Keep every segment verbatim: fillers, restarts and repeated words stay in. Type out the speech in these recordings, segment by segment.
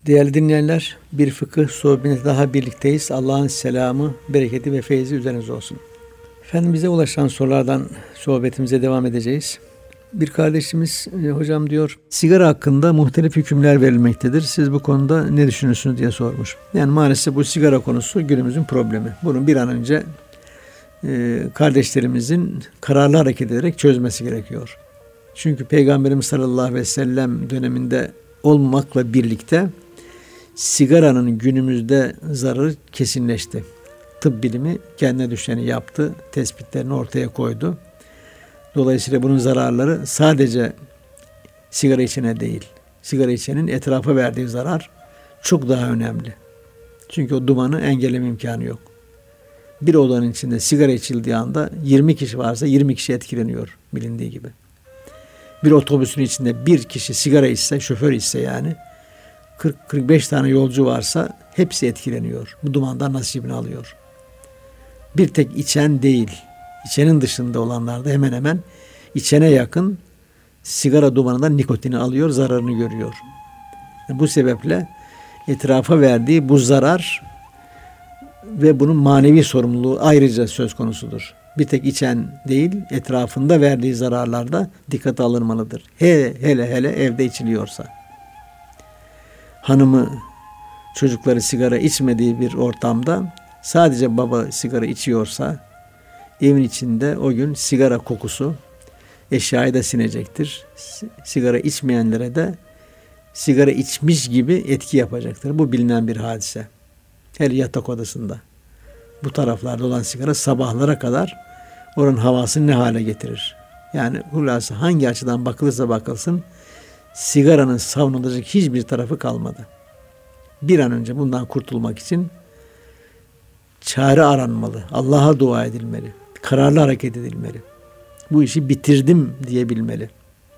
Değerli dinleyenler, bir fıkıh sohbetinde daha birlikteyiz. Allah'ın selamı, bereketi ve feyzi üzerinize olsun. Efendim, bize ulaşan sorulardan sohbetimize devam edeceğiz. Bir kardeşimiz, hocam diyor, sigara hakkında muhtelif hükümler verilmektedir. Siz bu konuda ne düşünüyorsunuz diye sormuş. Yani maalesef bu sigara konusu günümüzün problemi. Bunu bir an önce e, kardeşlerimizin kararlı hareket ederek çözmesi gerekiyor. Çünkü Peygamberimiz sallallahu aleyhi ve sellem döneminde olmakla birlikte sigaranın günümüzde zararı kesinleşti. Tıp bilimi kendine düşeni yaptı, tespitlerini ortaya koydu. Dolayısıyla bunun zararları sadece sigara içene değil, sigara içenin etrafa verdiği zarar çok daha önemli. Çünkü o dumanı engelleme imkanı yok. Bir odanın içinde sigara içildiği anda yirmi kişi varsa yirmi kişi etkileniyor bilindiği gibi. Bir otobüsün içinde bir kişi sigara içse, şoför içse yani kırk kırk beş tane yolcu varsa hepsi etkileniyor. Bu dumandan nasibini alıyor. Bir tek içen değil, içenin dışında olanlar da hemen hemen içene yakın sigara dumanından nikotini alıyor, zararını görüyor. Bu sebeple etrafa verdiği bu zarar ve bunun manevi sorumluluğu ayrıca söz konusudur. Bir tek içen değil, etrafında verdiği zararlarda dikkate alınmalıdır. Hele hele, hele evde içiliyorsa. Hanımı, çocukları sigara içmediği bir ortamda sadece baba sigara içiyorsa evin içinde o gün sigara kokusu eşyayı da sinecektir. Sigara içmeyenlere de sigara içmiş gibi etki yapacaktır. Bu bilinen bir hadise. Her yatak odasında. Bu taraflarda olan sigara sabahlara kadar oranın havasını ne hale getirir? Yani hulası hangi açıdan bakılırsa bakılsın sigaranın savunulacak hiçbir tarafı kalmadı. Bir an önce bundan kurtulmak için çare aranmalı. Allah'a dua edilmeli. Kararlı hareket edilmeli. Bu işi bitirdim diyebilmeli.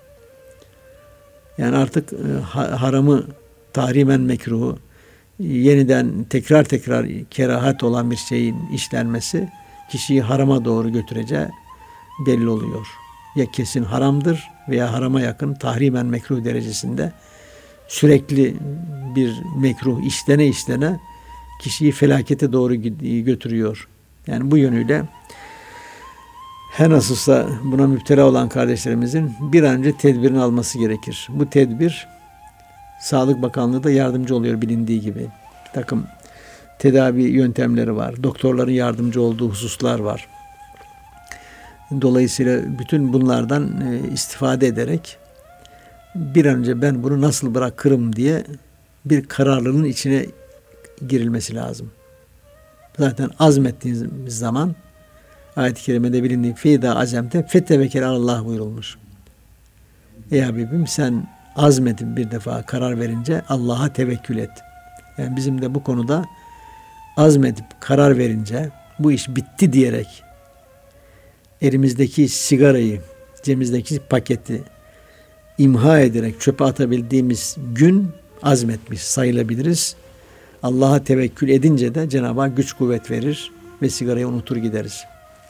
Yani artık haramı tahrimen mekruhu yeniden tekrar tekrar kerahat olan bir şeyin işlenmesi kişiyi harama doğru götüreceği belli oluyor. Ya kesin haramdır veya harama yakın tahrimen mekruh derecesinde sürekli bir mekruh işlene işlene kişiyi felakete doğru götürüyor. Yani bu yönüyle her nasılsa buna müptela olan kardeşlerimizin bir an önce tedbirini alması gerekir. Bu tedbir Sağlık Bakanlığı da yardımcı oluyor bilindiği gibi. Bir takım tedavi yöntemleri var. Doktorların yardımcı olduğu hususlar var. Dolayısıyla bütün bunlardan istifade ederek bir an önce ben bunu nasıl bırakırım diye bir kararlılığın içine girilmesi lazım. Zaten azmettiğiniz zaman ayet-i kerimede bilindiği feyda azemte fettevekel Allah buyurulmuş. Ey Habibim sen azmedin bir defa karar verince Allah'a tevekkül et. Yani bizim de bu konuda azmedip karar verince bu iş bitti diyerek elimizdeki sigarayı, cebimizdeki paketi imha ederek çöpe atabildiğimiz gün azmetmiş sayılabiliriz. Allah'a tevekkül edince de Cenab-ı Hak güç kuvvet verir ve sigarayı unutur gideriz.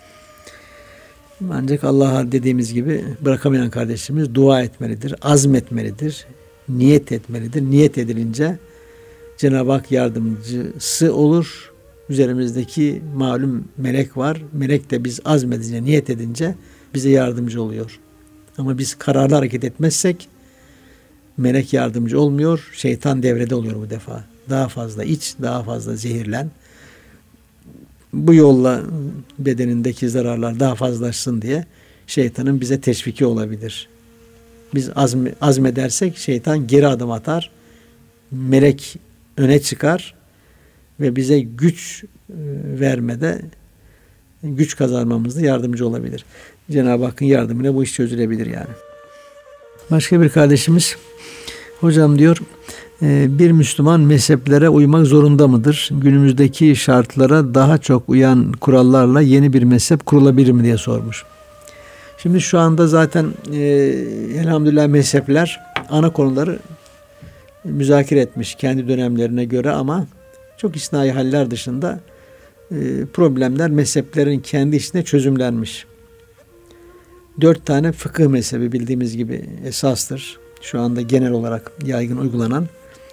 Ancak Allah'a dediğimiz gibi bırakamayan kardeşimiz dua etmelidir, azmetmelidir, niyet etmelidir. Niyet edilince Cenab-ı Hak yardımcısı olur. Üzerimizdeki malum melek var. Melek de biz azmedince, niyet edince bize yardımcı oluyor. Ama biz kararlı hareket etmezsek melek yardımcı olmuyor. Şeytan devrede oluyor bu defa. Daha fazla iç, daha fazla zehirlen. Bu yolla bedenindeki zararlar daha fazlaşsın diye şeytanın bize teşviki olabilir. Biz azm, azmedersek şeytan geri adım atar. Melek öne çıkar ve bize güç vermede güç kazanmamızda yardımcı olabilir. Cenab-ı Hakk'ın yardımıyla bu iş çözülebilir yani. Başka bir kardeşimiz hocam diyor bir Müslüman mezheplere uymak zorunda mıdır? Günümüzdeki şartlara daha çok uyan kurallarla yeni bir mezhep kurulabilir mi diye sormuş. Şimdi şu anda zaten e, elhamdülillah mezhepler ana konuları müzakere etmiş kendi dönemlerine göre ama çok isnai haller dışında e, problemler mezheplerin kendi içinde çözümlenmiş. Dört tane fıkıh mezhebi bildiğimiz gibi esastır. Şu anda genel olarak yaygın uygulanan.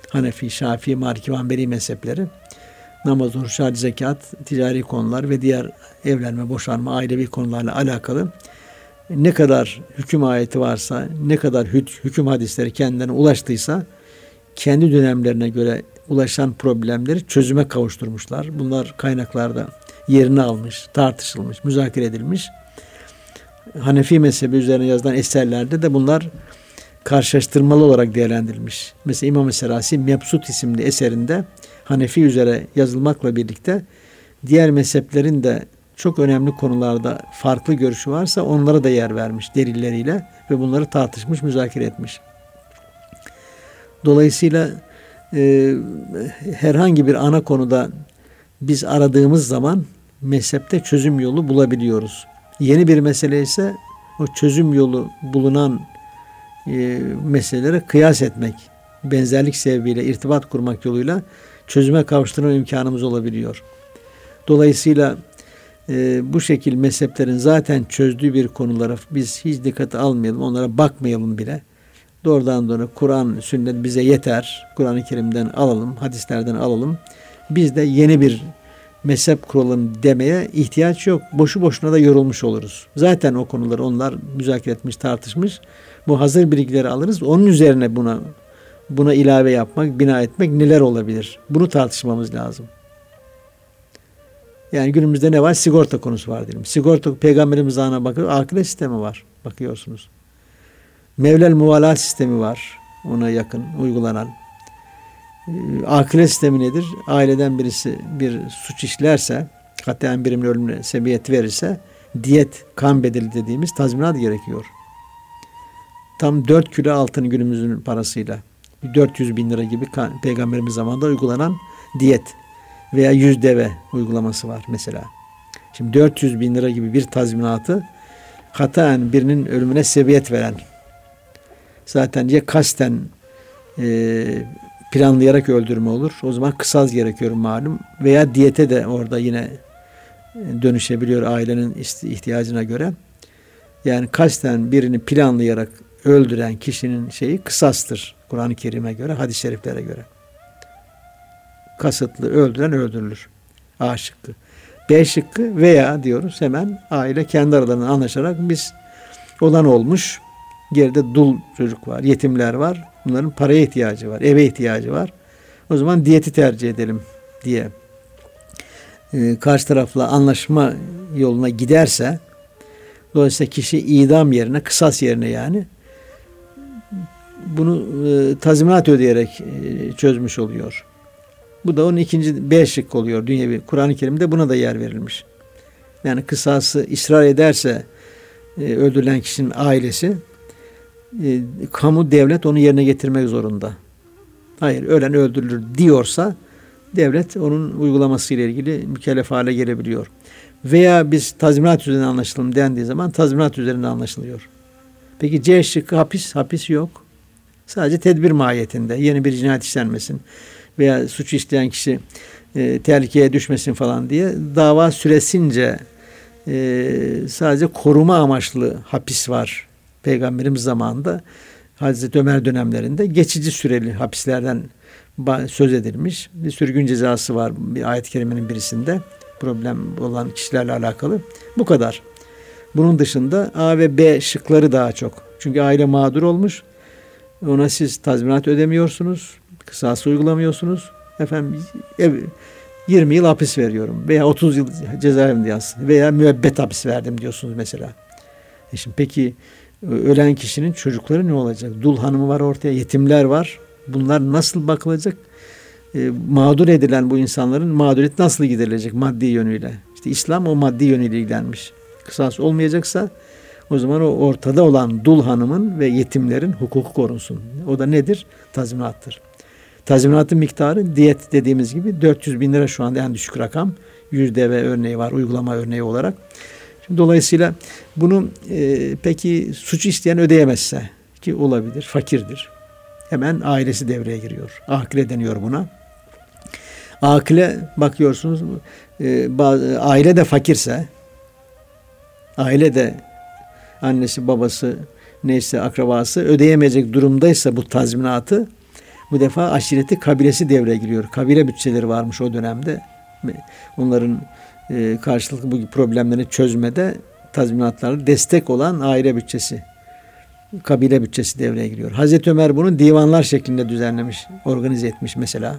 Hanefi, Şafii, Maliki ve Hanbeli mezhepleri namaz, oruç, hac, zekat, ticari konular ve diğer evlenme, boşanma, ailevi konularla alakalı ne kadar hüküm ayeti varsa, ne kadar hüküm hadisleri kendilerine ulaştıysa kendi dönemlerine göre ulaşan problemleri çözüme kavuşturmuşlar. Bunlar kaynaklarda yerini almış, tartışılmış, müzakere edilmiş. Hanefi mezhebi üzerine yazılan eserlerde de bunlar karşılaştırmalı olarak değerlendirilmiş. Mesela İmam-ı Serasi Mebsut isimli eserinde Hanefi üzere yazılmakla birlikte diğer mezheplerin de çok önemli konularda farklı görüşü varsa onlara da yer vermiş delilleriyle ve bunları tartışmış, müzakere etmiş. Dolayısıyla e, herhangi bir ana konuda biz aradığımız zaman mezhepte çözüm yolu bulabiliyoruz. Yeni bir mesele ise o çözüm yolu bulunan e, meselelere kıyas etmek, benzerlik sebebiyle irtibat kurmak yoluyla çözüme kavuşturma imkanımız olabiliyor. Dolayısıyla e, bu şekil mezheplerin zaten çözdüğü bir konulara biz hiç dikkate almayalım, onlara bakmayalım bile. Doğrudan doğru Kur'an, sünnet bize yeter. Kur'an-ı Kerim'den alalım, hadislerden alalım. Biz de yeni bir mezhep kuralım demeye ihtiyaç yok. Boşu boşuna da yorulmuş oluruz. Zaten o konuları onlar müzakere etmiş, tartışmış. Bu hazır bilgileri alırız. Onun üzerine buna buna ilave yapmak, bina etmek neler olabilir? Bunu tartışmamız lazım. Yani günümüzde ne var? Sigorta konusu var diyelim. Sigorta Peygamberimiz zamanına bakıyor. Akile sistemi var. Bakıyorsunuz. Mevlel muvalat sistemi var. Ona yakın uygulanan. Akile sistemi nedir? Aileden birisi bir suç işlerse, katiyen birimin ölümüne sebebiyet verirse diyet, kan bedeli dediğimiz tazminat gerekiyor. Tam dört kilo altın günümüzün parasıyla dört yüz bin lira gibi Peygamberimiz zamanında uygulanan diyet veya yüz deve uygulaması var mesela. Şimdi dört yüz bin lira gibi bir tazminatı hataen birinin ölümüne sebebiyet veren, zaten ya kasten e, planlayarak öldürme olur. O zaman kısas gerekiyor malum. Veya diyete de orada yine dönüşebiliyor ailenin ihtiyacına göre. Yani kasten birini planlayarak öldüren kişinin şeyi kısastır. Kur'an-ı Kerim'e göre, hadis-i şeriflere göre. Kasıtlı öldüren öldürülür. A şıkkı. B şıkkı veya diyoruz hemen aile kendi aralarında anlaşarak biz olan olmuş, geride dul çocuk var, yetimler var. Bunların paraya ihtiyacı var, eve ihtiyacı var. O zaman diyeti tercih edelim diye ee, karşı tarafla anlaşma yoluna giderse, dolayısıyla kişi idam yerine, kısas yerine yani bunu e, tazminat ödeyerek e, çözmüş oluyor. Bu da onun ikinci B şık oluyor. Dünyevi Kur'an-ı Kerim'de buna da yer verilmiş. Yani kısası ısrar ederse e, öldürülen kişinin ailesi, e, kamu, devlet onu yerine getirmek zorunda. Hayır, ölen öldürülür diyorsa devlet onun uygulaması ile ilgili mükellef hale gelebiliyor. Veya biz tazminat üzerine anlaşalım dendiği zaman tazminat üzerinde anlaşılıyor. Peki C şıkkı hapis, hapis yok. Sadece tedbir mahiyetinde yeni bir cinayet işlenmesin veya suç işleyen kişi e, tehlikeye düşmesin falan diye dava süresince e, sadece koruma amaçlı hapis var. Peygamberimiz zamanında Hazreti Ömer dönemlerinde geçici süreli hapislerden söz edilmiş. Bir sürgün cezası var bir ayet-i kerimenin birisinde. Problem olan kişilerle alakalı. Bu kadar. Bunun dışında A ve B şıkları daha çok. Çünkü aile mağdur olmuş. Ona siz tazminat ödemiyorsunuz. Kısası uygulamıyorsunuz. Efendim yirmi yıl hapis veriyorum. Veya otuz yıl cezaevinde yatsın. Veya müebbet hapis verdim diyorsunuz mesela. E şimdi peki ölen kişinin çocukları ne olacak? Dul hanımı var ortaya. Yetimler var. Bunlar nasıl bakılacak? E, mağdur edilen bu insanların mağduriyeti nasıl giderilecek maddi yönüyle? İşte İslam o maddi yönüyle ilgilenmiş. Kısas olmayacaksa o zaman o ortada olan dul hanımın ve yetimlerin hukuku korunsun. O da nedir? Tazminattır. Tazminatın miktarı diyet dediğimiz gibi dört yüz bin lira şu anda en düşük rakam. yüz deve örneği var uygulama örneği olarak. Şimdi dolayısıyla bunu e, peki suç isteyen ödeyemezse ki olabilir, fakirdir. Hemen ailesi devreye giriyor. Akile deniyor buna. Akile bakıyorsunuz e, bazı, aile de fakirse, aile de annesi babası neyse akrabası ödeyemeyecek durumdaysa bu tazminatı, Bu defa aşireti kabilesi devreye giriyor. Kabile bütçeleri varmış o dönemde. Onların e, karşılıklı bu problemleri çözmede tazminatları destek olan aile bütçesi, kabile bütçesi devreye giriyor. Hazreti Ömer bunu divanlar şeklinde düzenlemiş, organize etmiş mesela.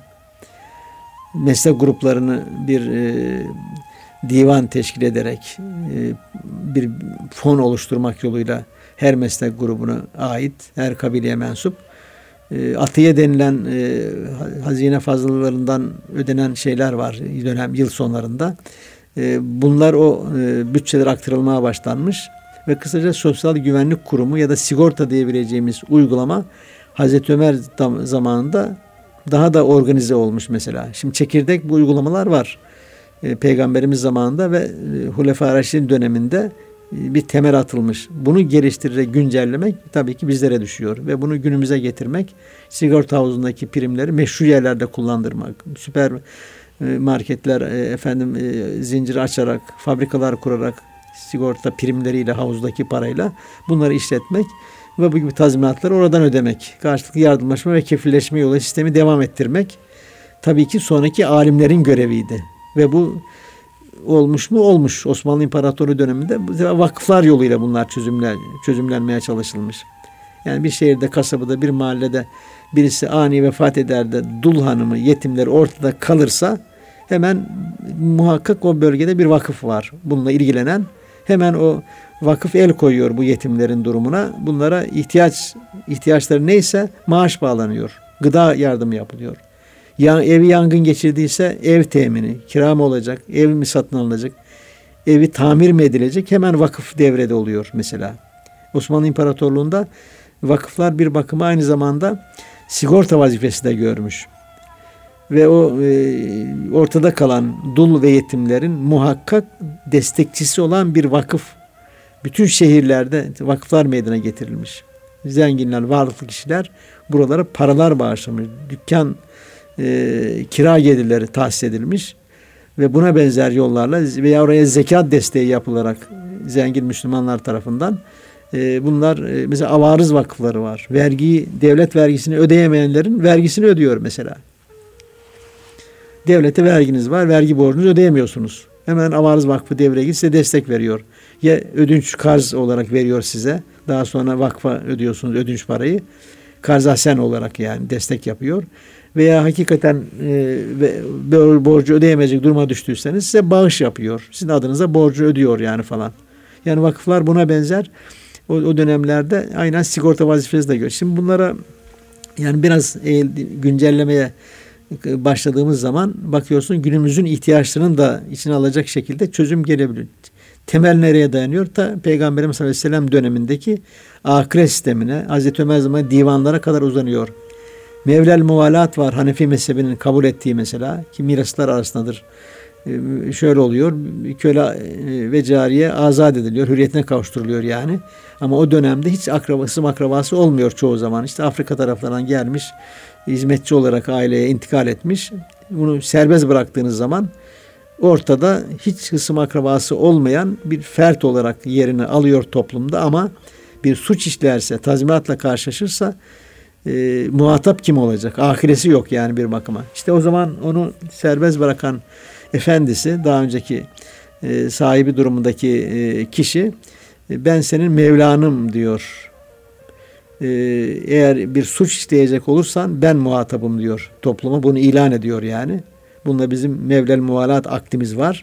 Meslek gruplarını bir e, divan teşkil ederek e, bir fon oluşturmak yoluyla her meslek grubuna ait, her kabileye mensup e, atiye denilen e, hazine fazlalarından ödenen şeyler var dönem yıl sonlarında. E, bunlar o e, bütçeler aktarılmaya başlanmış ve kısaca Sosyal Güvenlik Kurumu ya da sigorta diyebileceğimiz uygulama Hazreti Ömer zamanında daha da organize olmuş mesela. Şimdi çekirdek bu uygulamalar var. E, Peygamberimiz zamanında ve e, Hulefâ Raşidin döneminde e, bir temel atılmış. Bunu geliştirerek güncellemek tabii ki bizlere düşüyor. Ve bunu günümüze getirmek, sigorta havuzundaki primleri meşru yerlerde kullandırmak, süper e, marketler, e, efendim e, zinciri açarak, fabrikalar kurarak, sigorta primleriyle, havuzdaki parayla bunları işletmek ve bu gibi tazminatları oradan ödemek, karşılıklı yardımlaşma ve kefilleşme yolu sistemi devam ettirmek tabii ki sonraki alimlerin göreviydi. Ve bu olmuş mu? Olmuş. Osmanlı İmparatorluğu döneminde vakıflar yoluyla bunlar çözümlen, çözümlenmeye çalışılmış. Yani bir şehirde, kasabada, bir mahallede birisi ani vefat eder de dul hanımı, yetimleri ortada kalırsa hemen muhakkak o bölgede bir vakıf var. Bununla ilgilenen hemen o vakıf el koyuyor bu yetimlerin durumuna. Bunlara ihtiyaç ihtiyaçları neyse maaş bağlanıyor. Gıda yardımı yapılıyor. Ya, evi yangın geçirdiyse ev temini, kira mı olacak, ev mi satın alınacak, evi tamir mi edilecek, hemen vakıf devrede oluyor mesela. Osmanlı İmparatorluğu'nda vakıflar bir bakıma aynı zamanda sigorta vazifesi de görmüş. Ve o e, ortada kalan dul ve yetimlerin muhakkak destekçisi olan bir vakıf. Bütün şehirlerde vakıflar meydana getirilmiş. Zenginler, varlıklı kişiler buralara paralar bağışlamış. Dükkan, e, kira gelirleri tahsis edilmiş. Ve buna benzer yollarla veya oraya zekat desteği yapılarak zengin Müslümanlar tarafından e, bunlar e, mesela avarız vakıfları var. Vergiyi, devlet vergisini ödeyemeyenlerin vergisini ödüyor mesela. Devlete verginiz var, vergi borcunuzu ödeyemiyorsunuz. Hemen Avarız Vakfı devreye girip size destek veriyor. Ya ödünç karz olarak veriyor size. Daha sonra vakfa ödüyorsunuz ödünç parayı. Karz hasen olarak yani destek yapıyor. Veya hakikaten e, borcu ödeyemeyecek duruma düştüyseniz size bağış yapıyor. Sizin adınıza borcu ödüyor yani falan. Yani vakıflar buna benzer. O, o dönemlerde aynen sigorta vazifesi de görüyor. Şimdi bunlara yani biraz e, güncellemeye başladığımız zaman bakıyorsun günümüzün ihtiyaçlarını da içine alacak şekilde çözüm gelebiliyor. Temel nereye dayanıyor? Ta Peygamberimiz sallallahu aleyhi ve sellem dönemindeki akire sistemine, Hazreti Ömer zamanı divanlara kadar uzanıyor. Mevlel muvalat var. Hanefi mezhebinin kabul ettiği mesela ki miraslar arasındadır. Ee, şöyle oluyor. Köle ve cariye azat ediliyor. Hürriyetine kavuşturuluyor yani. Ama o dönemde hiç akrabası akrabası olmuyor çoğu zaman. İşte Afrika taraflarından gelmiş hizmetçi olarak aileye intikal etmiş. Bunu serbest bıraktığınız zaman ortada hiç hısım akrabası olmayan bir fert olarak yerini alıyor toplumda ama bir suç işlerse, tazminatla karşılaşırsa e, muhatap kim olacak? Ahiresi yok yani bir bakıma. İşte o zaman onu serbest bırakan efendisi, daha önceki e, sahibi durumundaki e, kişi e, ben senin Mevlanım diyor. Ee, eğer bir suç işleyecek olursan ben muhatabım diyor topluma. Bunu ilan ediyor yani. Bununla bizim Mevlel Muvalat aktimiz var.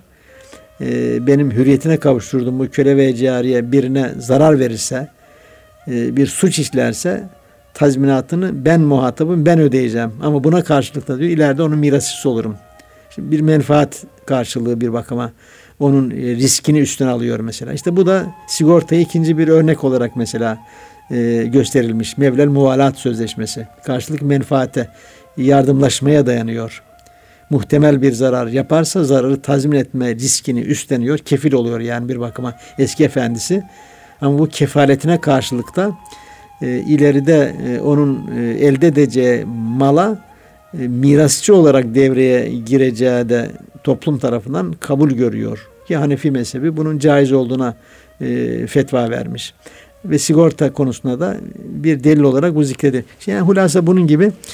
Ee, benim hürriyetine kavuşturduğum bu köle ve cariye birine zarar verirse, e, bir suç işlerse tazminatını ben muhatabım, ben ödeyeceğim. Ama buna karşılık da diyor ileride onun mirasçısı olurum. Şimdi bir menfaat karşılığı bir bakıma onun e, riskini üstüne alıyor mesela. İşte bu da sigortayı ikinci bir örnek olarak mesela E, gösterilmiş. Mevlel Muvalat Sözleşmesi. Karşılık menfaate, yardımlaşmaya dayanıyor. Muhtemel bir zarar yaparsa zararı tazmin etme riskini üstleniyor. Kefil oluyor yani bir bakıma eski efendisi. Ama bu kefaletine karşılık da e, ileride e, onun e, elde edeceği mala e, mirasçı olarak devreye gireceği de toplum tarafından kabul görüyor. Ki Hanefi mezhebi bunun caiz olduğuna e, fetva vermiş. Ve sigorta konusunda da bir delil olarak bu zikredilir. Yani hulasa bunun gibi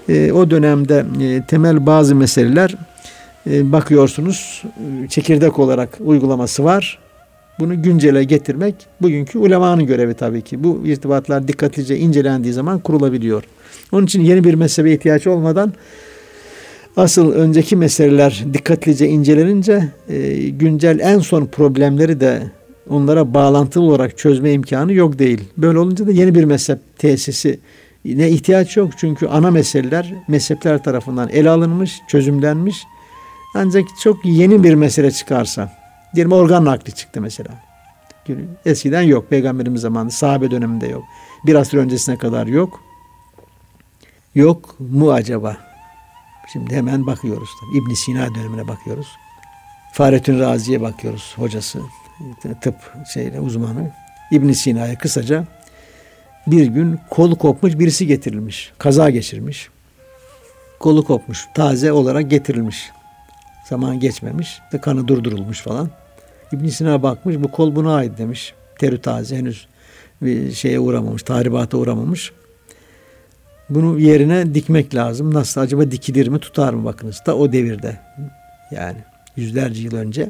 e, o dönemde e, temel bazı meseleler e, bakıyorsunuz e, çekirdek olarak uygulaması var. Bunu güncele getirmek bugünkü ulemanın görevi tabii ki. Bu irtibatlar dikkatlice incelendiği zaman kurulabiliyor. Onun için yeni bir mezhebe ihtiyaç olmadan asıl önceki meseleler dikkatlice incelenince e, güncel en son problemleri de onlara bağlantılı olarak çözme imkanı yok değil. Böyle olunca da yeni bir mezhep tesisi ne ihtiyaç yok. Çünkü ana meseleler mezhepler tarafından ele alınmış, çözümlenmiş. Ancak çok yeni bir mesele çıkarsa, diyelim organ nakli çıktı mesela. Eskiden yok. Peygamberimiz zamanında, sahabe döneminde yok. Bir asır öncesine kadar yok. Yok mu acaba? Şimdi hemen bakıyoruz. İbn Sina dönemine bakıyoruz. Fahrettin Razi'ye bakıyoruz, hocası, tıp şeyle uzmanı. İbn Sina'ya kısaca bir gün kolu kopmuş birisi getirilmiş. Kaza geçirmiş. Kolu kopmuş. Taze olarak getirilmiş. Zaman geçmemiş. Kanı durdurulmuş falan. İbn Sina bakmış. Bu kol buna ait demiş. Terü taze, henüz bir şeye uğramamış. Tahribata uğramamış. Bunu yerine dikmek lazım. Nasıl? Acaba dikilir mi? Tutar mı? Bakınız. Da o devirde. Yani yüzlerce yıl önce.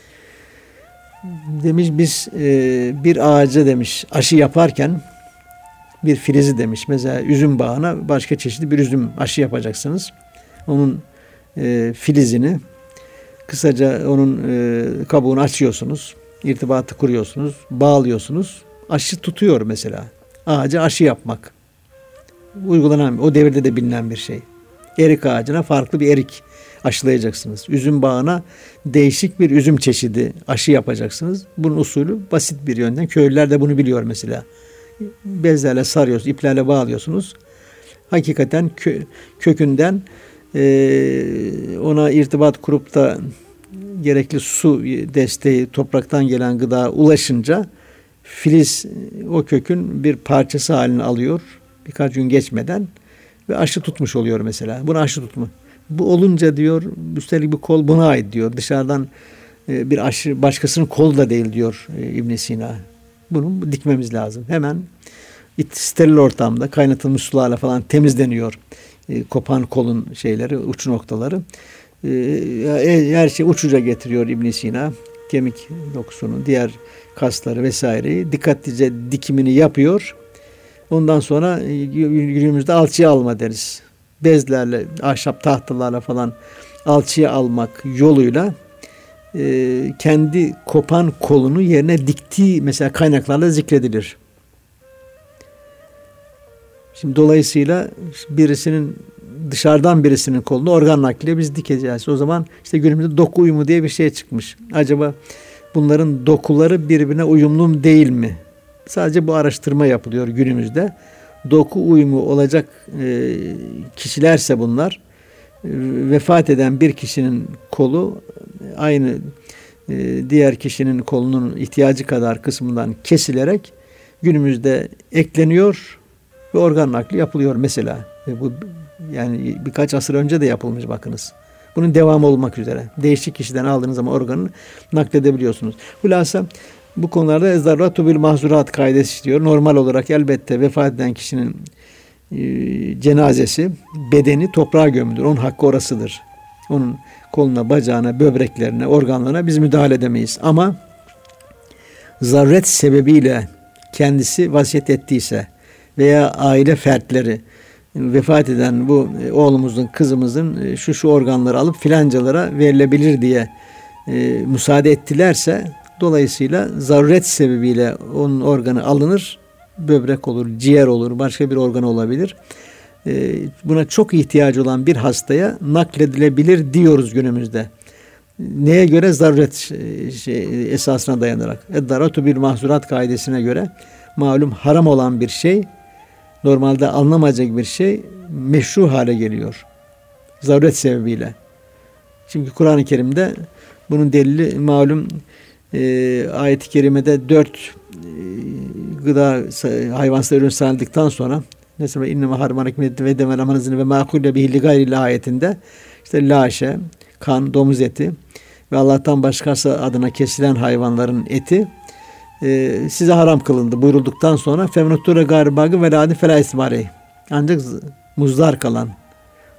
Demiş biz e, bir ağaca demiş aşı yaparken bir filizi demiş. Mesela üzüm bağına başka çeşitli bir üzüm aşı yapacaksınız. Onun e, filizini kısaca onun e, kabuğunu açıyorsunuz. İrtibatı kuruyorsunuz. Bağlıyorsunuz. Aşı tutuyor mesela. Ağaca aşı yapmak. Uygulanan, o devirde de bilinen bir şey. Erik ağacına farklı bir erik aşılayacaksınız. Üzüm bağına değişik bir üzüm çeşidi aşı yapacaksınız. Bunun usulü basit bir yönden. Köylüler de bunu biliyor mesela. Bezlerle sarıyorsunuz, iplerle bağlıyorsunuz. Hakikaten kö, kökünden e, ona irtibat kurup da gerekli su desteği, topraktan gelen gıda ulaşınca filiz o kökün bir parçası halini alıyor. Birkaç gün geçmeden ve aşı tutmuş oluyor mesela. Bunu aşı tutma. Bu olunca diyor, üstelik bu kol buna ait diyor. Dışarıdan e, bir aşı başkasının kolu da değil diyor e, İbn Sina. Bunu dikmemiz lazım. Hemen steril ortamda kaynatılmış sularla falan temizleniyor. E, kopan kolun şeyleri, uç noktaları. E, her şey uçuca getiriyor İbn Sina. Kemik dokusunu, diğer kasları vesaireyi dikkatlice dikimini yapıyor. Ondan sonra günümüzde alçıya alma deriz. Bezlerle, ahşap tahtalarla falan alçıya almak yoluyla e, kendi kopan kolunu yerine diktiği mesela kaynaklarla zikredilir. Şimdi dolayısıyla birisinin dışarıdan birisinin kolunu organ nakliyle biz dikeceğiz. O zaman işte günümüzde doku uyumu diye bir şey çıkmış. Acaba bunların dokuları birbirine uyumlu mu değil mi? Sadece bu araştırma yapılıyor günümüzde. Doku uyumu olacak e, kişilerse bunlar, e, vefat eden bir kişinin kolu aynı e, diğer kişinin kolunun ihtiyacı kadar kısmından kesilerek günümüzde ekleniyor ve organ nakli yapılıyor mesela. Ve bu yani birkaç asır önce de yapılmış bakınız. Bunun devamı olmak üzere. Değişik kişiden aldığınız zaman organı nakledebiliyorsunuz. Hulasa bu konularda ezdarratu bil mahzurat kaidesi istiyor. Normal olarak elbette vefat eden kişinin e, cenazesi, bedeni toprağa gömülür. Onun hakkı orasıdır. Onun koluna, bacağına, böbreklerine, organlarına biz müdahale edemeyiz. Ama zaruret sebebiyle kendisi vasiyet ettiyse veya aile fertleri vefat eden bu oğlumuzun, kızımızın şu şu organları alıp filancalara verilebilir diye e, müsaade ettilerse dolayısıyla zaruret sebebiyle onun organı alınır. Böbrek olur, ciğer olur, başka bir organ olabilir. E, buna çok ihtiyacı olan bir hastaya nakledilebilir diyoruz günümüzde. Neye göre? Zaruret şey, esasına dayanarak. Eddaratu bil mahzurat kaidesine göre malum haram olan bir şey, normalde alınamayacak bir şey meşru hale geliyor. Zaruret sebebiyle. Çünkü Kur'an-ı Kerim'de bunun delili malum e, ayet-i kerimede dört e, gıda hayvansal ürün sayıldıktan sonra mesela innema harmanek ve demel amanızını ve makulle bihi li gayril ayetinde işte laşe, kan, domuz eti ve Allah'tan başkası adına kesilen hayvanların eti e, size haram kılındı buyurulduktan sonra femnuture garbagı ve ladi fela ismarey ancak muzdar kalan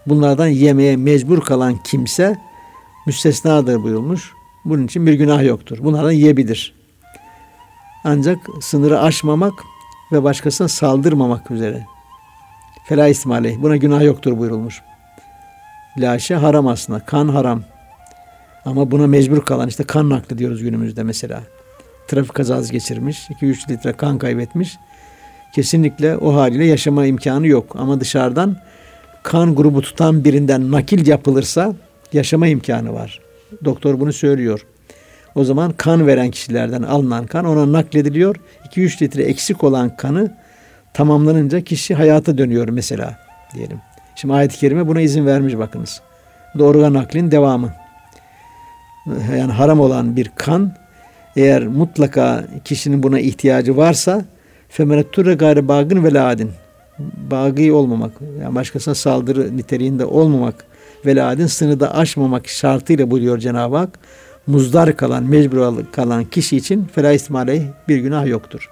bunlardan yemeye mecbur kalan kimse müstesnadır buyurmuş. Bunun için bir günah yoktur. Bunlardan yiyebilir. Ancak sınırı aşmamak ve başkasına saldırmamak üzere. Fela ismi aleyh. Buna günah yoktur buyurulmuş. Laşe haram aslında. Kan haram. Ama buna mecbur kalan, işte kan nakli diyoruz günümüzde mesela. Trafik kazası geçirmiş. iki üç litre kan kaybetmiş. Kesinlikle o haliyle yaşama imkanı yok. Ama dışarıdan kan grubu tutan birinden nakil yapılırsa yaşama imkanı var. Doktor bunu söylüyor. O zaman kan veren kişilerden alınan kan ona naklediliyor. iki üç litre eksik olan kanı tamamlanınca kişi hayata dönüyor mesela diyelim. Şimdi ayet-i kerime buna izin vermiş bakınız. Bu da organ naklin devamı. Yani haram olan bir kan, eğer mutlaka kişinin buna ihtiyacı varsa femenetture gayri bagın ve laadin, bagî olmamak, yani başkasına saldırı niteliğinde olmamak ve laadin, sınırda aşmamak şartıyla buyuruyor Cenab-ı Hak. Muzdar kalan, mecbur kalan kişi için felâ ismi aleyh, bir günah yoktur.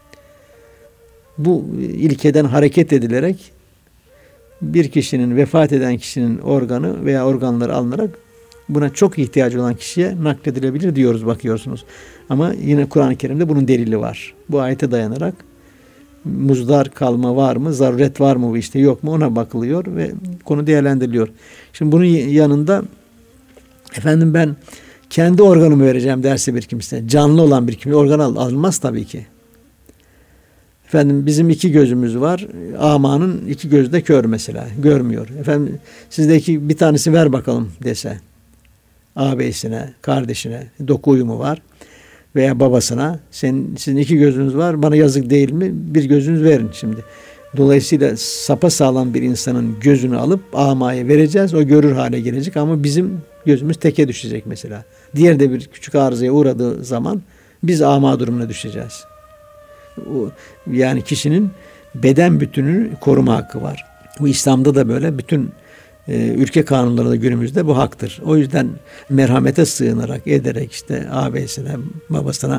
Bu ilkeden hareket edilerek bir kişinin, vefat eden kişinin organı veya organları alınarak buna çok ihtiyacı olan kişiye nakledilebilir diyoruz, bakıyorsunuz. Ama yine Kur'an-ı Kerim'de bunun delili var. Bu ayete dayanarak muzdar kalma var mı, zaruret var mı, işte yok mu, ona bakılıyor ve konu değerlendiriliyor. Şimdi bunun yanında efendim ben kendi organımı vereceğim derse bir kimse, canlı olan bir kimse organ al, alınmaz tabii ki. Efendim bizim iki gözümüz var. Amanın iki gözü de kör mesela. Görmüyor. Efendim sizdeki bir tanesi ver bakalım dese. Ağabeyisine, kardeşine, doku uyumu var. Veya babasına. Senin, sizin iki gözünüz var. Bana yazık değil mi? Bir gözünüz verin şimdi. Dolayısıyla sapasağlam bir insanın gözünü alıp amaya vereceğiz. O görür hale gelecek ama bizim gözümüz teke düşecek mesela. Diğer de bir küçük arızaya uğradığı zaman biz ama durumuna düşeceğiz. Yani kişinin beden bütününü koruma hakkı var. Bu İslam'da da böyle, bütün e, ülke kanunlarında da günümüzde bu haktır. O yüzden merhamete sığınarak, ederek, işte ağabeyisine, babasına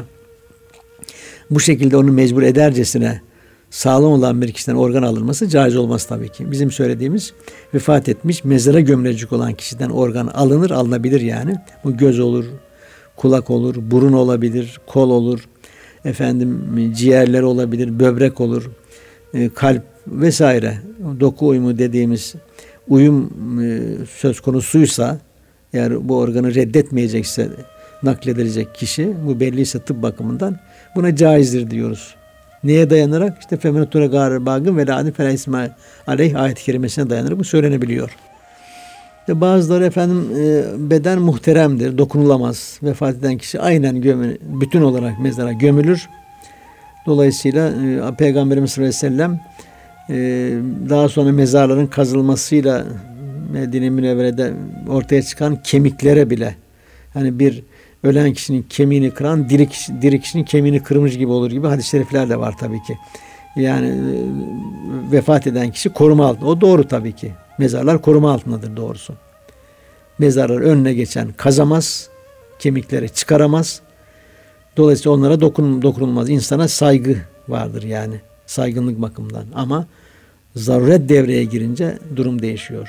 bu şekilde onu mecbur edercesine sağlam olan bir kişiden organ alınması caiz olmaz tabii ki. Bizim söylediğimiz vefat etmiş, mezara gömülecek olan kişiden organ alınır, alınabilir yani. Bu göz olur, kulak olur, burun olabilir, kol olur, efendim ciğerler olabilir, böbrek olur, e, kalp vesaire. Doku uyumu dediğimiz uyum e, söz konusuysa, eğer bu organı reddetmeyecekse nakledilecek kişi, bu belliyse tıp bakımından, buna caizdir diyoruz. Neye dayanarak? İşte femenetture gâri bagın ve lâdin felâ isme aleyh ayet-i kerimesine dayanarak bu söylenebiliyor. İşte bazıları efendim e, beden muhteremdir, dokunulamaz. Vefat eden kişi aynen gömülür, bütün olarak mezara gömülür. Dolayısıyla e, Peygamberimiz sallallahu aleyhi ve sellem e, daha sonra mezarların kazılmasıyla Medine-i Münevvere'de ortaya çıkan kemiklere bile, hani bir ölen kişinin kemiğini kıran diri, kişi, diri kişinin kemiğini kırmış gibi olur gibi hadis-i şerifler de var tabii ki. Yani e, vefat eden kişi koruma altında. O doğru tabii ki. Mezarlar koruma altındadır doğrusu. Mezarlar önüne geçen kazamaz, kemikleri çıkaramaz. Dolayısıyla onlara dokun, dokunulmaz. İnsana saygı vardır yani. Saygınlık bakımından. Ama zaruret devreye girince durum değişiyor.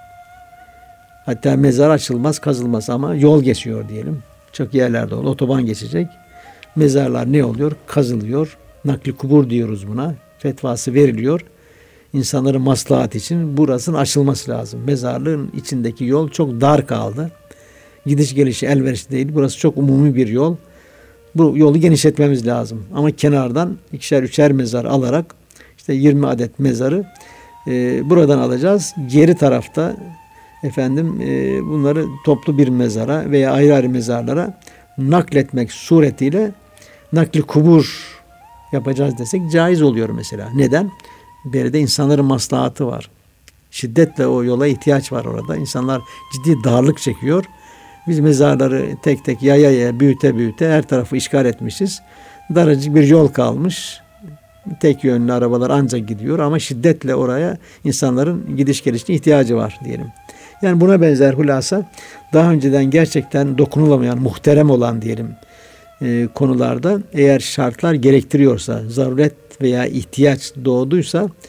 Hatta mezar açılmaz, kazılmaz ama yol geçiyor diyelim. Çok yerlerde olur. Otoban geçecek. Mezarlar ne oluyor? Kazılıyor. Nakli kubur diyoruz buna. Fetvası veriliyor. İnsanların maslahat için burasının açılması lazım. Mezarlığın içindeki yol çok dar kaldı. Gidiş gelişi elverişli değil. Burası çok umumi bir yol. Bu yolu genişletmemiz lazım. Ama kenardan ikişer üçer mezar alarak işte yirmi adet mezarı e, buradan alacağız. Geri tarafta efendim e, bunları toplu bir mezara veya ayrı ayrı mezarlara nakletmek suretiyle nakli kubur yapacağız desek caiz oluyor mesela. Neden? Beride insanların maslahatı var. Şiddetle o yola ihtiyaç var orada. İnsanlar ciddi darlık çekiyor. Biz mezarları tek tek yaya yaya büyüte büyüte her tarafı işgal etmişiz. Daracık bir yol kalmış. Tek yönlü arabalar ancak gidiyor ama şiddetle oraya insanların gidiş gelişine ihtiyacı var diyelim. Yani buna benzer hulasa daha önceden gerçekten dokunulamayan, muhterem olan diyelim e, konularda eğer şartlar gerektiriyorsa, zaruret veya ihtiyaç doğduysa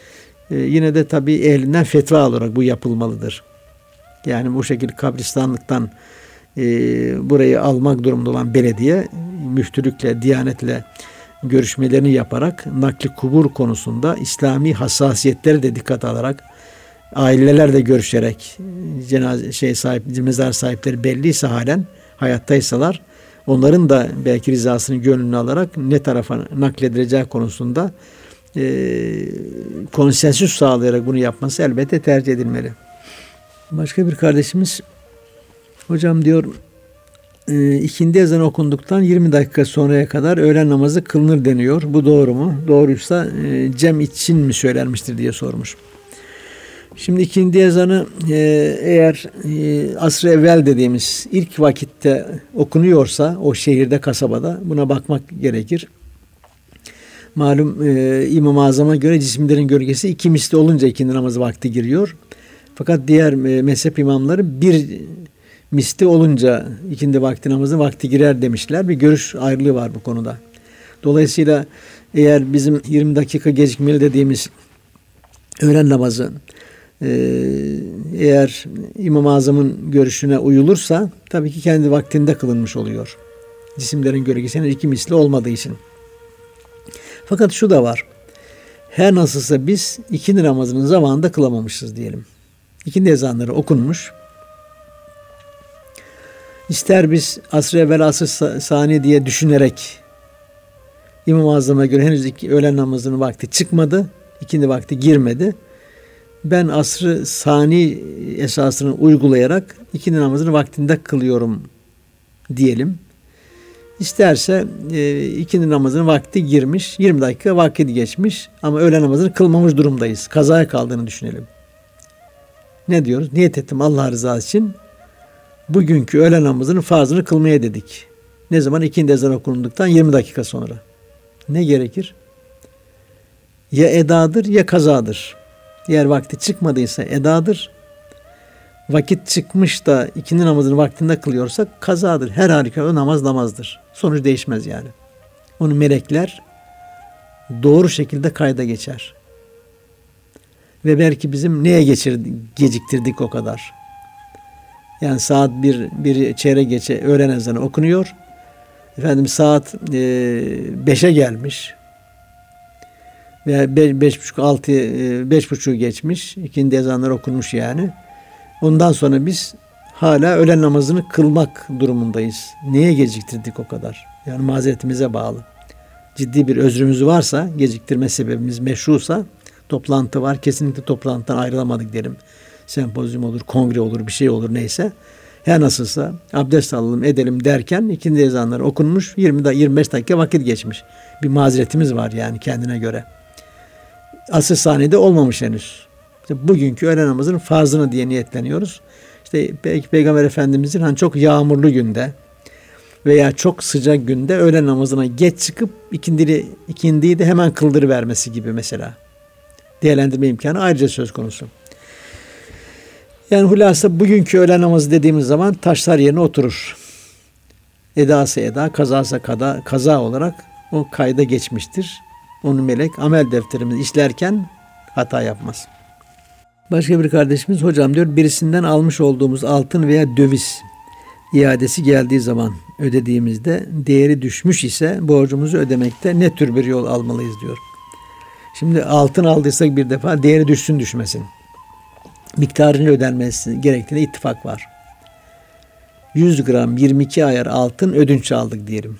E, yine de tabii ehlinden fetva olarak bu yapılmalıdır. Yani bu şekilde kabristanlıktan e, burayı almak durumunda olan belediye müftülükle, diyanetle görüşmelerini yaparak nakli kubur konusunda İslami hassasiyetleri de dikkate alarak ailelerle görüşerek cenaze şey sahip, mezar sahipleri belliyse halen hayattaysalar onların da belki rızasını gönlünü alarak ne tarafa nakledileceği konusunda e, konsensüs sağlayarak bunu yapması elbette tercih edilmeli. Başka bir kardeşimiz hocam diyor e, ikindi ezanı okunduktan yirmi dakika sonraya kadar öğlen namazı kılınır deniyor. Bu doğru mu? Doğruysa e, cem için mi söylenmiştir diye sormuş. Şimdi ikindi ezanı e, eğer e, asr-ı evvel dediğimiz ilk vakitte okunuyorsa o şehirde, kasabada buna bakmak gerekir. Malum e, İmam-ı Azam'a göre cisimlerin gölgesi iki misli olunca ikindi namazı vakti giriyor. Fakat diğer e, mezhep imamları bir misli olunca ikindi vakti namazı vakti girer demişler. Bir görüş ayrılığı var bu konuda. Dolayısıyla eğer bizim yirmi dakika gecikmeli dediğimiz öğlen namazı eğer İmam-ı Azam'ın görüşüne uyulursa tabii ki kendi vaktinde kılınmış oluyor. Cisimlerin gölgesinin iki misli olmadığı için. Fakat şu da var. Her nasılsa biz ikindi namazının zamanında kılamamışız diyelim. İkindi ezanları okunmuş. İster biz asr-ı evvel, asr-ı sani diye düşünerek İmam-ı Azam'a göre henüz iki, öğlen namazının vakti çıkmadı. İkindi vakti girmedi. Ben asr-ı sani esasını uygulayarak ikindi namazını vaktinde kılıyorum diyelim. İsterse e, ikindi namazının vakti girmiş, yirmi dakika vakit geçmiş ama öğlen namazını kılmamış durumdayız. Kazaya kaldığını düşünelim. Ne diyoruz? Niyet ettim Allah rızası için bugünkü öğlen namazının farzını kılmaya dedik. Ne zaman? İkindi ezan okunduktan yirmi dakika sonra. Ne gerekir? Ya edadır ya kazadır. Eğer vakti çıkmadıysa edadır. Vakit çıkmış da ikindi namazını vaktinde kılıyorsak kazadır. Her halükarda namaz namazdır. Sonuç değişmez yani. Onu melekler doğru şekilde kayda geçer. Ve belki bizim neye geçirdik, geciktirdik o kadar. Yani saat bir, bir çeyrek geçe öğlen ezanı okunuyor. Efendim saat e, beşe gelmiş. Veya beş, beş buçuk, altı, beş buçuk geçmiş. İkindi ezanları okunmuş yani. Ondan sonra biz hala öğlen namazını kılmak durumundayız. Neye geciktirdik o kadar? Yani mazeretimize bağlı. Ciddi bir özrümüz varsa, geciktirme sebebimiz meşrusa, toplantı var, kesinlikle toplantıdan ayrılamadık derim. Sempozyum olur, kongre olur, bir şey olur neyse. Her nasılsa abdest alalım, edelim derken ikindi ezanları okunmuş, yirmi yirmi beş dakika vakit geçmiş. Bir mazeretimiz var yani kendine göre. Asr-ı saniyede olmamış henüz. İşte bugünkü öğlen namazının farzını diye niyetleniyoruz. İşte belki Peygamber Efendimizin hani çok yağmurlu günde veya çok sıcak günde öğlen namazına geç çıkıp ikindili, ikindiyi de hemen kıldırıvermesi gibi mesela. Değerlendirme imkanı ayrıca söz konusu. Yani hulasa bugünkü öğlen namazı dediğimiz zaman taşlar yerine oturur. Edası eda, kazası kada, kaza olarak o kayda geçmiştir. Onu melek amel defterimizi işlerken hata yapmaz. Başka bir kardeşimiz hocam diyor birisinden almış olduğumuz altın veya döviz iadesi geldiği zaman ödediğimizde değeri düşmüş ise borcumuzu ödemekte ne tür bir yol almalıyız diyor. Şimdi altın aldıysak bir defa değeri düşsün düşmesin. Miktarının ödenmesi gerektiğine ittifak var. yüz gram yirmi iki ayar altın ödünç aldık diyelim.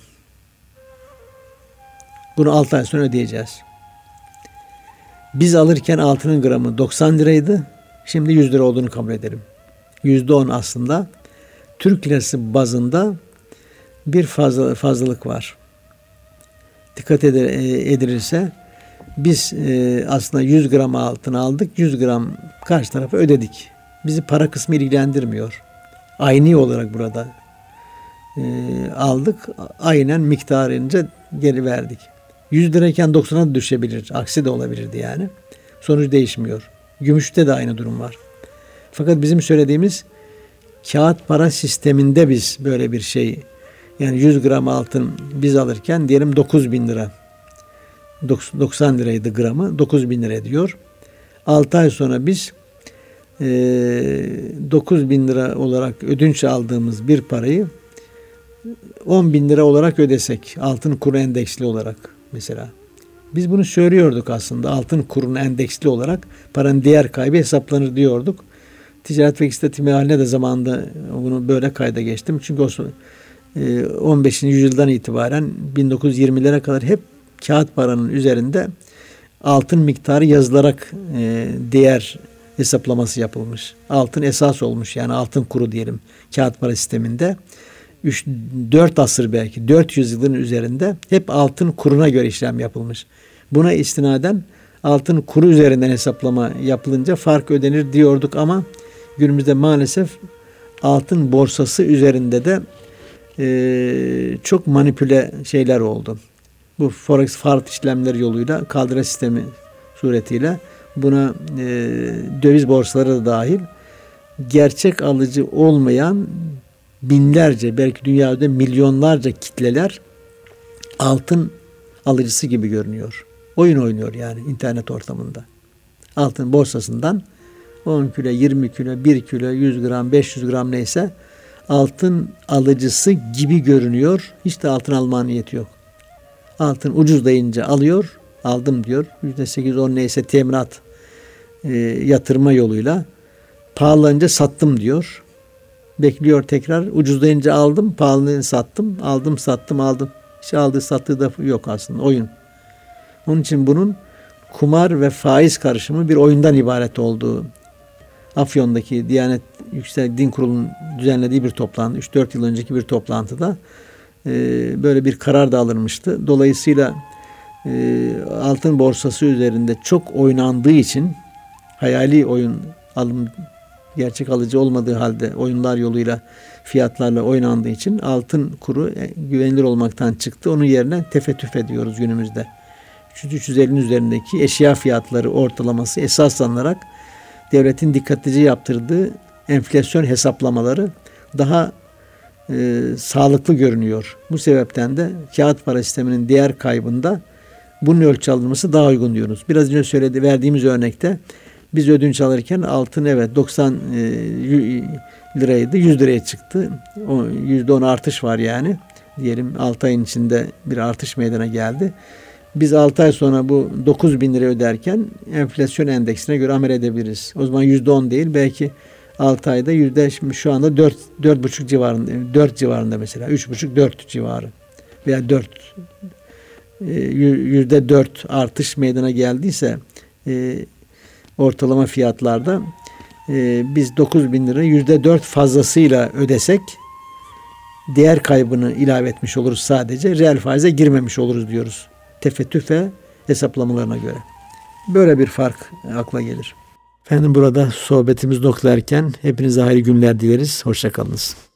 Bunu altı ay sonra ödeyeceğiz. Biz alırken altının gramı doksan liraydı. Şimdi yüz lira olduğunu kabul edelim. yüzde on aslında Türk lirası bazında bir fazla, fazlalık var. Dikkat edilirse biz e, aslında yüz gram altın aldık. yüz gram karşı tarafa ödedik. Bizi para kısmı ilgilendirmiyor. Ayni olarak burada e, aldık. Aynen miktarınca geri verdik. yüz lirayken doksana da düşebilir. Aksi de olabilirdi yani. Sonuç değişmiyor. Gümüşte de aynı durum var. Fakat bizim söylediğimiz kağıt para sisteminde biz böyle bir şey, yani yüz gram altın biz alırken diyelim dokuz bin lira. doksan liraydı gramı, dokuz bin lira diyor. altı ay sonra biz e, dokuz bin lira olarak ödünç aldığımız bir parayı on bin lira olarak ödesek, altın kuru endeksli olarak mesela. Biz bunu söylüyorduk aslında. Altın kurun endeksli olarak paranın değer kaybı hesaplanır diyorduk. Ticaret ve İstatistiği Meali'ne de zamanında bunu böyle kayda geçtim. Çünkü o on beşinci yüzyıldan itibaren bin dokuz yüz yirmilere kadar hep kağıt paranın üzerinde altın miktarı yazılarak değer hesaplaması yapılmış. Altın esas olmuş, yani altın kuru diyelim kağıt para sisteminde. üç dört asır, belki dört yüz yılın üzerinde hep altın kuruna göre işlem yapılmış. Buna istinaden altın kuru üzerinden hesaplama yapılınca fark ödenir diyorduk ama günümüzde maalesef altın borsası üzerinde de e, çok manipüle şeyler oldu. Bu forex fark işlemleri yoluyla, kadra sistemi suretiyle buna e, döviz borsaları da dahil gerçek alıcı olmayan binlerce, belki dünyada milyonlarca kitleler altın alıcısı gibi görünüyor. Oyun oynuyor yani internet ortamında. Altın borsasından on kilo, yirmi kilo, bir kilo, yüz gram, beş yüz gram neyse altın alıcısı gibi görünüyor. Hiç de altın alma niyeti yok. Altın ucuzlayınca alıyor, aldım diyor. yüzde sekiz on neyse teminat e, yatırma yoluyla. Pahalanınca sattım diyor. Bekliyor tekrar. Ucuzlayınca aldım, pahalılığını sattım, aldım, sattım, aldım. Hiç aldığı sattığı da yok aslında. Oyun. Onun için bunun kumar ve faiz karışımı bir oyundan ibaret olduğu, Afyon'daki Diyanet Yüksek Din Kurulu'nun düzenlediği bir toplantı, üç dört yıl önceki bir toplantıda e, böyle bir karar da alınmıştı. Dolayısıyla e, altın borsası üzerinde çok oynandığı için, hayali oyun alım gerçek alıcı olmadığı halde oyunlar yoluyla, fiyatlarla oynandığı için altın kuru güvenilir olmaktan çıktı. Onun yerine tefettüf ediyoruz günümüzde. üç yüz üç yüz ellinin üzerindeki eşya fiyatları ortalaması esas alınarak devletin dikkatlice yaptırdığı enflasyon hesaplamaları daha e, sağlıklı görünüyor. Bu sebepten de kağıt para sisteminin değer kaybında bunun ölçü alınması daha uygun diyoruz. Biraz önce söyledi, verdiğimiz örnekte biz ödünç alırken altın evet doksan liraydı, yüz liraya çıktı. O yüzde on artış var yani. Diyelim altı ayın içinde bir artış meydana geldi. Biz altı ay sonra bu dokuz bin lira öderken enflasyon endeksine göre amel edebiliriz. O zaman yüzde on değil, belki altı ayda yüzde, şimdi şu anda dört dört buçuk civarında, dört civarında mesela, üç buçuk dört civarı veya dört yüzde dört artış meydana geldiyse e, ortalama fiyatlarda e, biz dokuz bin lira yüzde dört fazlasıyla ödesek değer kaybını ilave etmiş oluruz sadece. Reel faize girmemiş oluruz diyoruz. Tefettüf ve hesaplamalarına göre. Böyle bir fark akla gelir. Efendim burada sohbetimiz noktalarken hepinize hayırlı günler dileriz. Hoşça kalınız.